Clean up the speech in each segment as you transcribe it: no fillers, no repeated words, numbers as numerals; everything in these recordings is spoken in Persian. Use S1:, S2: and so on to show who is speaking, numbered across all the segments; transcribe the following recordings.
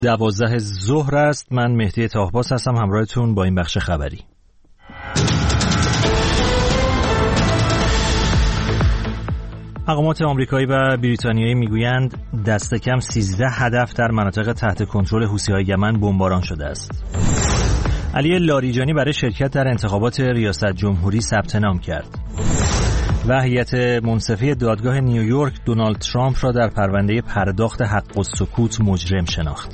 S1: 12 ظهر است. من مهدی طاهباس هستم همراهتون با این بخش خبری. مقامات آمریکایی و بریتانیایی میگویند دست کم 13 هدف در مناطق تحت کنترل حوثی‌های یمن بمباران شده است. علی لاریجانی برای شرکت در انتخابات ریاست جمهوری ثبت نام کرد. و هیئت منصفه دادگاه نیویورک دونالد ترامپ را در پرونده پرداخت حق السکوت مجرم شناخت.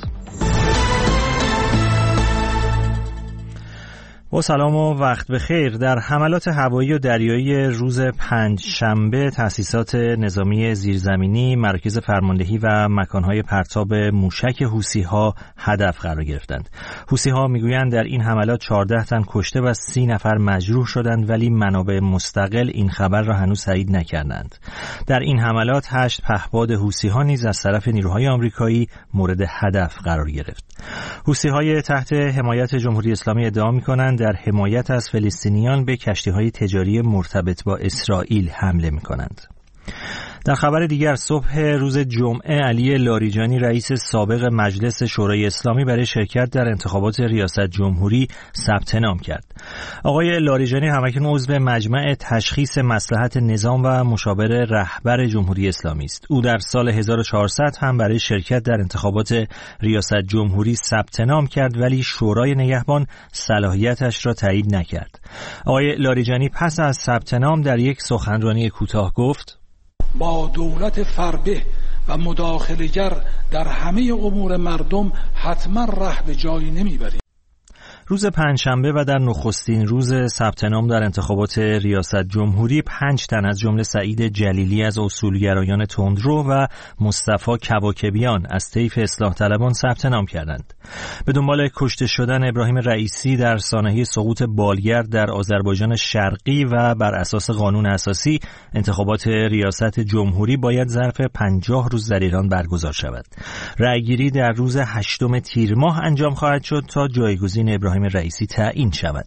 S1: با سلام و وقت بخیر. در حملات هوایی و دریایی روز پنجشنبه تأسیسات نظامی زیرزمینی، مراکز فرماندهی و مکانهای پرتاب موشک حوثی‌ها هدف قرار گرفتند. حوثی‌ها میگویند در این حملات 14 تن کشته و 30 نفر مجروح شدند، ولی منابع مستقل این خبر را هنوز تایید نکردند. در این حملات 8 پهپاد حوثی‌ها نیز از طرف نیروهای آمریکایی مورد هدف قرار گرفت. حوثی‌های تحت حمایت جمهوری اسلامی ادعا می‌کنند در حمایت از فلسطینیان به کشتی‌های تجاری مرتبط با اسرائیل حمله می‌کنند. در خبر دیگر، صبح روز جمعه علی لاریجانی رئیس سابق مجلس شورای اسلامی برای شرکت در انتخابات ریاست جمهوری ثبت نام کرد. آقای لاریجانی همکنون عضو مجمع تشخیص مصلحت نظام و مشاور رهبر جمهوری اسلامی است. او در سال 1400 هم برای شرکت در انتخابات ریاست جمهوری ثبت نام کرد، ولی شورای نگهبان صلاحیتش را تایید نکرد. آقای لاریجانی پس از ثبت نام در یک سخنرانی کوتاه گفت:
S2: با دولت فربه و مداخله‌گر در همه امور مردم حتما ره به جایی نمیبریم.
S1: روز پنجشنبه و در نخستین روز ثبت نام در انتخابات ریاست جمهوری 5 تن از جمله سعید جلیلی از اصولگرایان تندرو و مصطفی کواکبیان از طیف اصلاح طلبان ثبت نام کردند. به دنبال کشته شدن ابراهیم رئیسی در سانحه سقوط بالگرد در آذربایجان شرقی و بر اساس قانون اساسی، انتخابات ریاست جمهوری باید ظرف 50 روز در ایران برگزار شود. رأیگیری در روز 8 تیر ماه انجام خواهد شد تا جایگزین ابراهیم رئیسی تعیین شود.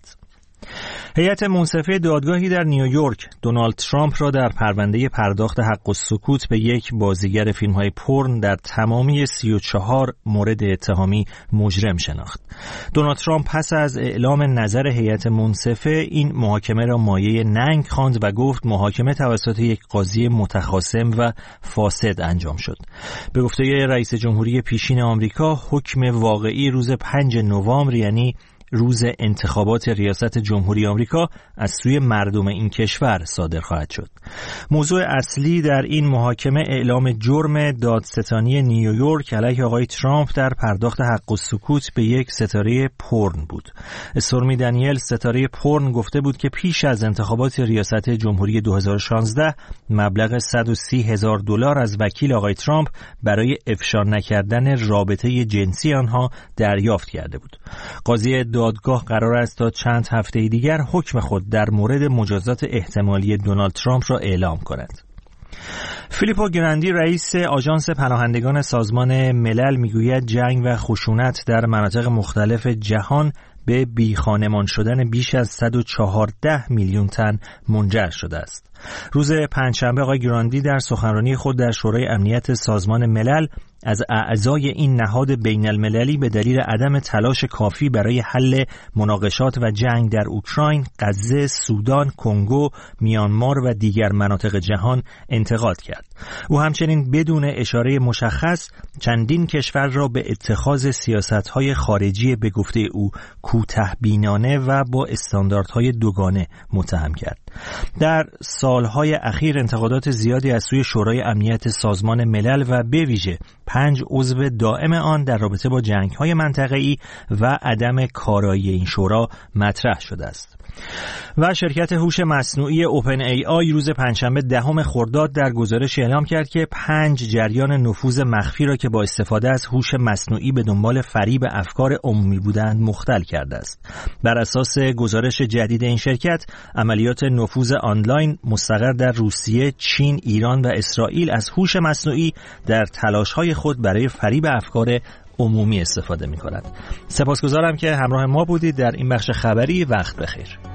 S1: هیئت منصفه دادگاهی در نیویورک دونالد ترامپ را در پرونده پرداخت حق السکوت به یک بازیگر فیلم‌های پورن در تمامی 34 مورد اتهامی مجرم شناخت. دونالد ترامپ پس از اعلام نظر هیئت منصفه این محاکمه را مایه ننگ خواند و گفت محاکمه توسط یک قاضی متخاصم و فاسد انجام شد. به گفته رئیس جمهوری پیشین آمریکا، حکم واقعی روز 5 نوامبر، یعنی روز انتخابات ریاست جمهوری آمریکا، از سوی مردم این کشور صادر خواهد شد. موضوع اصلی در این محاکمه اعلام جرم دادستانی نیویورک علیه آقای ترامپ در پرداخت حق السکوت به یک ستاره پورن بود. استورمی دنیل، ستاره پورن، گفته بود که پیش از انتخابات ریاست جمهوری 2016 مبلغ $130,000 از وکیل آقای ترامپ برای افشا نکردن رابطه جنسی آنها دریافت کرده بود. قاضی دادگاه قرار است تا چند هفته دیگر حکم خود در مورد مجازات احتمالی دونالد ترامپ را اعلام کند. فیلیپو گراندی، رئیس آژانس پناهندگان سازمان ملل، میگوید جنگ و خشونت در مناطق مختلف جهان به بیخانمان شدن بیش از 114 میلیون تن منجر شده است. روز پنجشنبه آقای گراندی در سخنرانی خود در شورای امنیت سازمان ملل از اعضای این نهاد بین المللی به دلیل عدم تلاش کافی برای حل مناقشات و جنگ در اوکراین، غزه، سودان، کنگو، میانمار و دیگر مناطق جهان انتقاد کرد. او همچنین بدون اشاره مشخص چندین کشور را به اتخاذ سیاست‌های خارجی به گفته او کوتاه‌بینانه و با استانداردهای دوگانه متهم کرد. در سالهای اخیر انتقادات زیادی از سوی شورای امنیت سازمان ملل و به ویژه 5 عضو دائم آن در رابطه با جنگ‌های منطقه‌ای و عدم کارایی این شورا مطرح شده است. و شرکت هوش مصنوعی اوپن ای آی روز پنجشنبه 10 خرداد در گزارشی اعلام کرد که 5 جریان نفوذ مخفی را که با استفاده از هوش مصنوعی به دنبال فریب افکار عمومی بودند مختل کرده است. بر اساس گزارش جدید این شرکت، عملیات نفوذ آنلاین مستقر در روسیه، چین، ایران و اسرائیل از هوش مصنوعی در تلاش‌های خود برای فریب افکار عمومی استفاده می‌کند. سپاسگزارم که همراه ما بودید در این بخش خبری. وقت بخیر.